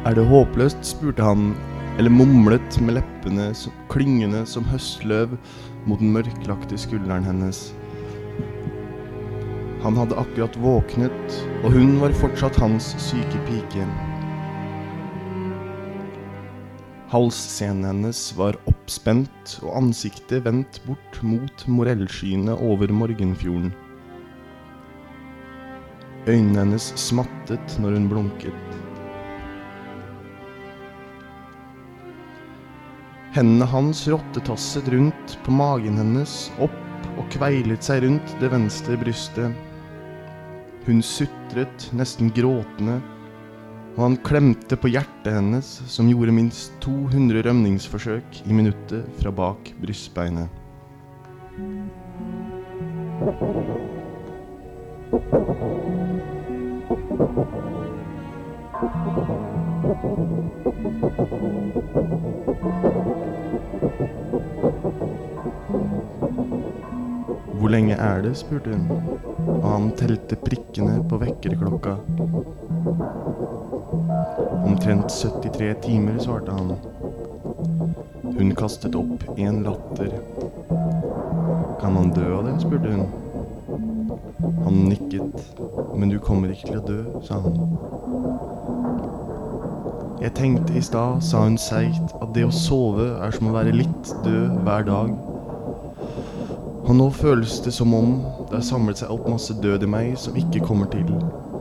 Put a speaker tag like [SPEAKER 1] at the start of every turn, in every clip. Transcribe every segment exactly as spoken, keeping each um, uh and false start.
[SPEAKER 1] Er det håpløst, spurte han, eller mumlet med leppene som, klyngende som høstløv mot den mørklagte skulderen hennes. Han hadde akkurat våknet, og hun var fortsatt hans syke pike. Halsscenen hennes var oppspent, og ansiktet vendt bort mot morellskyene over morgenfjorden. Øynene hennes smattet når hun blunket. Hendene hans rottetasset rundt på magen hennes, opp og kveilet seg rundt det venstre brystet. Hun sutret, nesten gråtende, og han klemte på hjertet hennes, som gjorde minst to hundre rømningsforsøk i minuttet fra bak brystbeinet. Hvor lenge er det, spurte hun, og han telte prikkene på vekkerklokka. Omtrent syttitre timer, svarte han. Hun kastet opp en latter. Kan han dø av det, spurte hun. Han nikket, men du kommer ikke til å dø, sa han. Jeg tenkte i stad, sa hun seigt, at det å sove er som å være litt død hver dag. Og nå føles det som om det har samlet seg opp masse død i meg som ikke kommer til.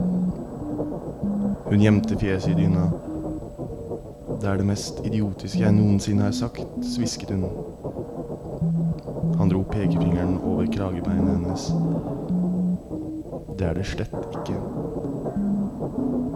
[SPEAKER 1] Hun gjemte fjeset i dyna. Det er det mest idiotiske jeg noensinne har sagt, svisket hun. Han dro pekefingeren over kragebeinet hennes. Det er det slett ikke.